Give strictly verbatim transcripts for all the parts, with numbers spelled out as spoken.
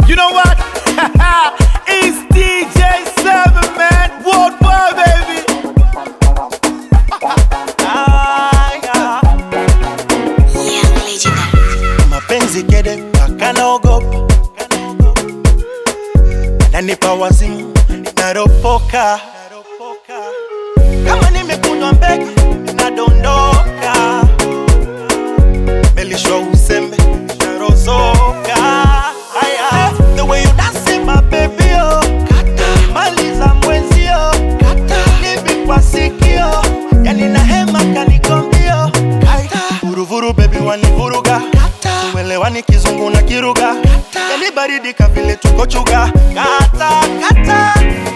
You know what? It's D J seven, man. Worldwide, baby. Ah, yeah. Young Legendary. Mapenzi kede mpaka naogopa, nanipa wazimu naropoka, kama nimekunywa mbege nadondoka, melishwa uzembe narozoka. Aya, the way you dance my baby, oh, kata maliza mwenzio, kata nibi kwa sikio, yani na hema kanikombio, kata vuruvuru baby wanivuruga, kata uelewani kizungu na kiruga, kata yani baridi kavile tuko chuga, kata kata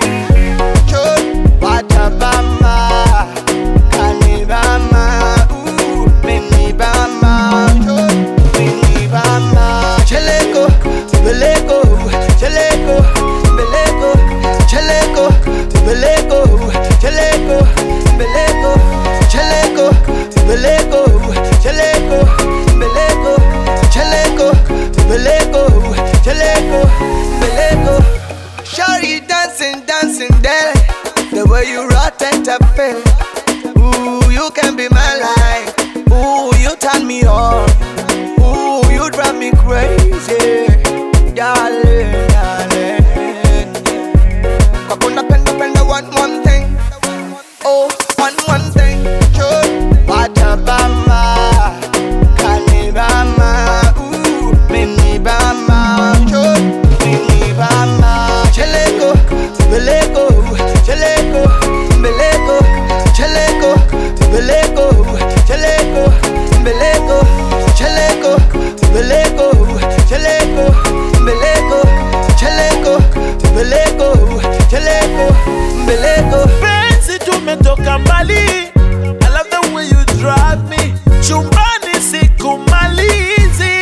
Watabama, kanibama, ooh, menibama, menibama. Cheleko, beleko, cheleko, beleko, cheleko, beleko, cheleko, beleko, cheleko, beleko, cheleko, beleko, cheleko, beleko, cheleko, beleko. Shawty dancing, dancing there. The way you rotate up it. Ooh, you can be my life. Ooh, you turn me on. Ooh, you drive me crazy. Darling, darling. Kakunda penda penda one one thing. Oh, one one thing. Sure. Watabama, kanibama. Ooh, minibama. Sure, minibama. Cheleko, beleko. Cheleko, beleko, cheleko, beleko, cheleko, beleko, cheleko, beleko, cheleko, beleko, cheleko, beleko, cheleko, beleko. Penzi tumetoka mbali, I love the way you drive me, chumbani sikumalizi.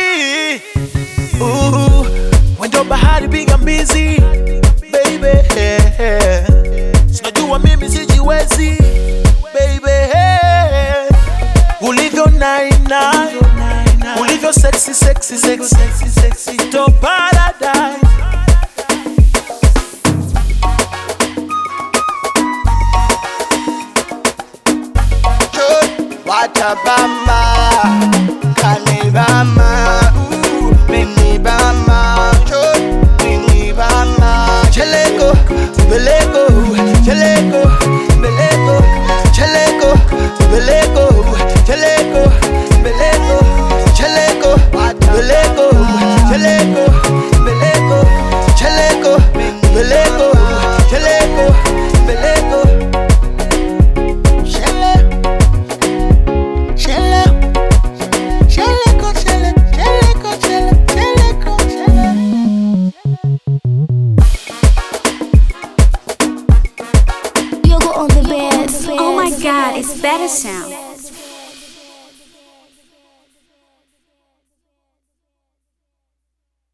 Ooh, wendo bahari piga mbizi, baby. Sinajua mimi sijiwezi, baby. Ulivyo nine nine, ulivyo sexy sexy sexy sexy, to paradise. Watabama, kanibama, ooh, menibama, menibama. Cheleko, beleko, cheleko, beleko, cheleko, beleko, cheleko, beleko, cheleko, beleko, cheleko, beleko, cheleko, beleko, cheleko, beleko. Shele, shele, sheleko, shele, sheleko, shele, sheleko, shele. Yoga on the bed. Oh my God, it's better sound.